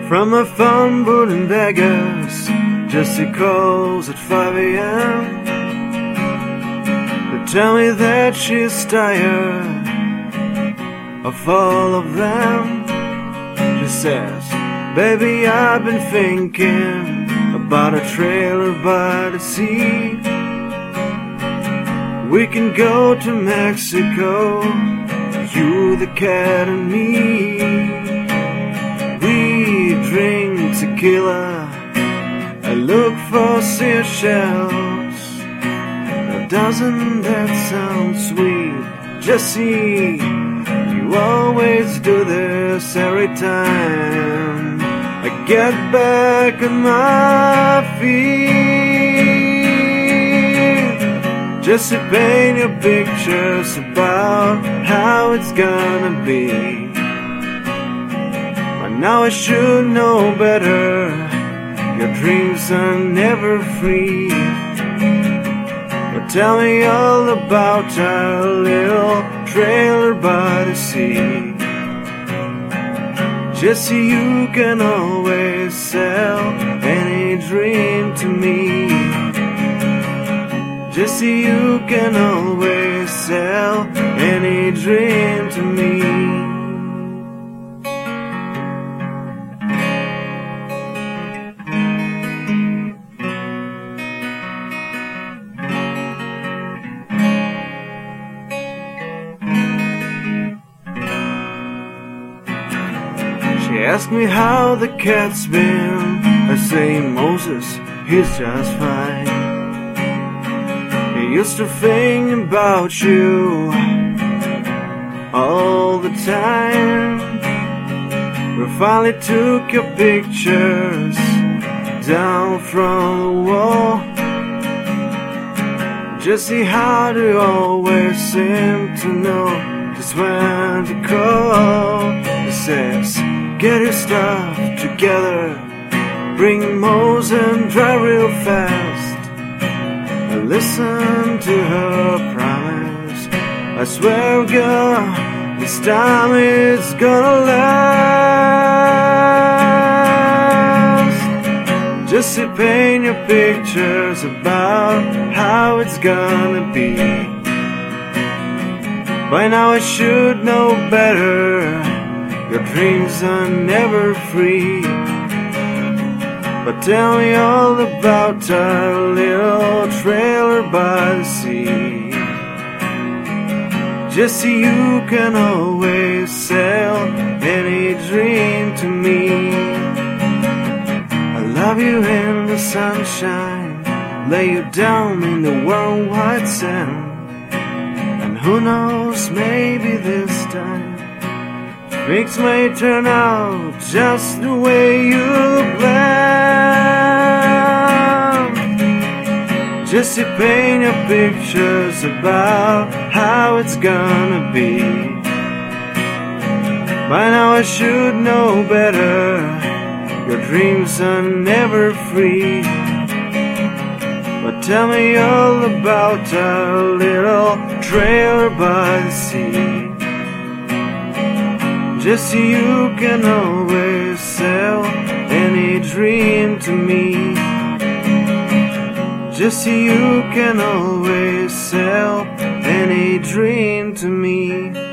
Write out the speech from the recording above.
From a phone booth in Vegas, Jessie calls at 5 a.m. to tell me that she's tired of all of them. She says, baby, I've been thinking about a trailer by the sea. We can go to Mexico, you, the cat, and me. We drink tequila, I look for seashells. Now doesn't that sound sweet, Jessie? You always do this every time I get back on my feet. Jessie, paint your pictures about how it's gonna be. But now I should know better, your dreams are never free. But tell me all about our little trailer by the sea. Jessie, you can always sell any dream to me. Jessie, you can always sell any dream to me. She asked me how the cat's been. I say, Moses, he's just fine. He used to think about you all the time. We finally took your pictures down from the wall. Jessie, how do you always seem to know just when to call? He says, get your stuff together, bring Mose and drive real fast. I listen to her promise, I swear God, this time it's gonna last. Jessie, paint your pictures about how it's gonna be. By now I should know better, your dreams are never free. But tell me all about our little trailer by the sea. Jessie, you can always sell any dream to me. I love you in the sunshine, lay you down in the warm white sand. And who knows, maybe this time things may turn out just the way you planned. Jessie, paint your pictures about how it's gonna be. By now I should know better, your dreams are never free. But tell me all about our little trailer by the sea. Jessie, you can always sell any dream to me. Jessie, you can always sell any dream to me.